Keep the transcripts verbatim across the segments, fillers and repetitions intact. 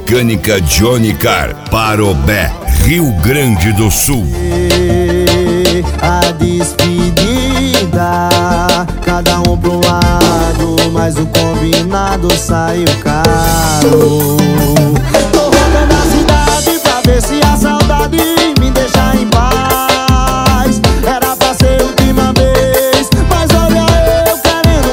Mecânica Johnny Car, Parobé, Rio Grande do Sul. A despedida, cada um pro lado, mas o combinado saiu caro. Tô rodando a cidade pra ver se a saudade me deixa em paz. Era pra ser a última vez, mas olha eu querendo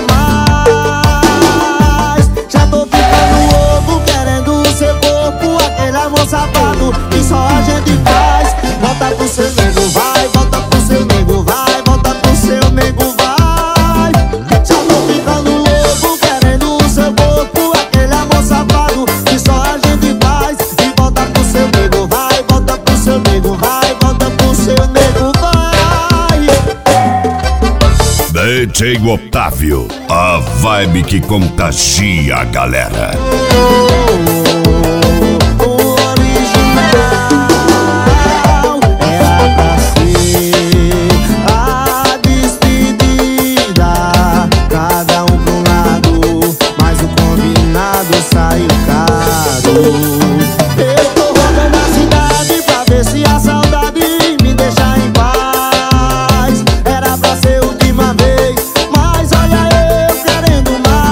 mais. Já tô ficando louco, querendo o seu corpo, aquele amor safado que só a gente faz. Volta pro seu nego, vai, volta pro seu nego, vai, volta pro seu nego, vai. Já tô ficando louco, querendo o seu corpo, aquele amor safado que só a gente faz. E volta pro seu nego, vai, volta pro seu nego, vai, volta pro seu nego, vai. D J Otávio, a vibe que contagia a galera. Saiu caro. Eu tô rodando a cidade pra ver se a saudade me deixa em paz. Era pra ser a última vez, mas olha eu querendo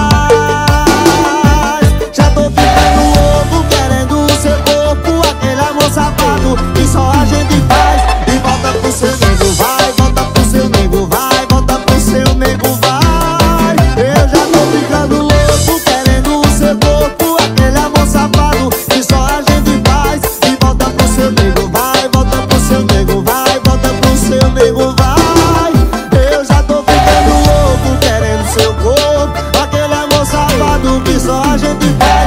mais. Já tô ficando louco, querendo o seu corpo, aquele amor safado que só a gente faz. E volta pro seu nego, vai, volta pro seu nego, vai, volta pro seu nego, vai. Eu já tô ficando louco, querendo o seu corpo, aquele amor safado que só a gente faz. E volta pro seu nego, vai, volta pro seu nego, vai, volta pro seu nego, vai. Eu já tô ficando louco, querendo seu corpo, aquele amor safado que só a gente faz.